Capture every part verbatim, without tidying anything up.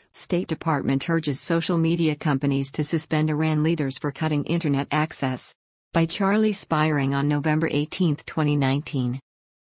State Department urges social media companies to suspend Iran leaders for cutting internet access. By Charlie Spiring on November eighteenth, twenty nineteen.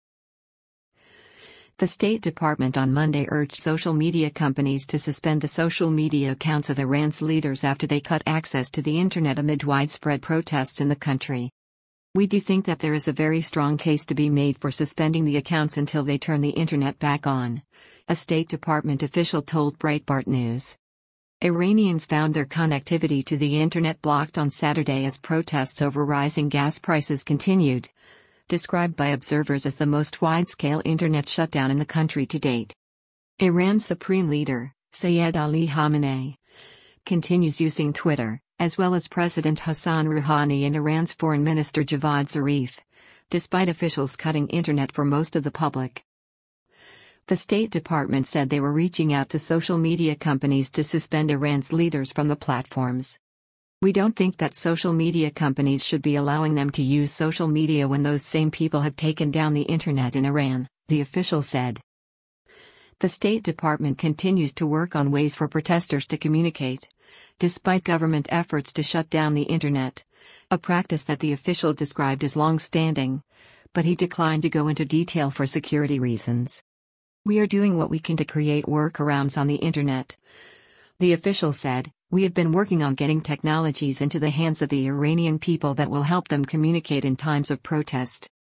The State Department on Monday urged social media companies to suspend the social media accounts of Iran's leaders after they cut access to the internet amid widespread protests in the country. We do think that there is a very strong case to be made for suspending the accounts until they turn the internet back on, a State Department official told Breitbart News. Iranians found their connectivity to the internet blocked on Saturday as protests over rising gas prices continued, described by observers as the most wide-scale internet shutdown in the country to date. Iran's supreme leader, Sayed Ali Khamenei, continues using Twitter, as well as President Hassan Rouhani and Iran's Foreign Minister Javad Zarif, despite officials cutting internet for most of the public. The State Department said they were reaching out to social media companies to suspend Iran's leaders from the platforms. We don't think that social media companies should be allowing them to use social media when those same people have taken down the internet in Iran, the official said. The State Department continues to work on ways for protesters to communicate, despite government efforts to shut down the internet, a practice that the official described as long-standing, but he declined to go into detail for security reasons. We are doing what we can to create workarounds on the internet, the official said. We have been working on getting technologies into the hands of the Iranian people that will help them communicate in times of protest.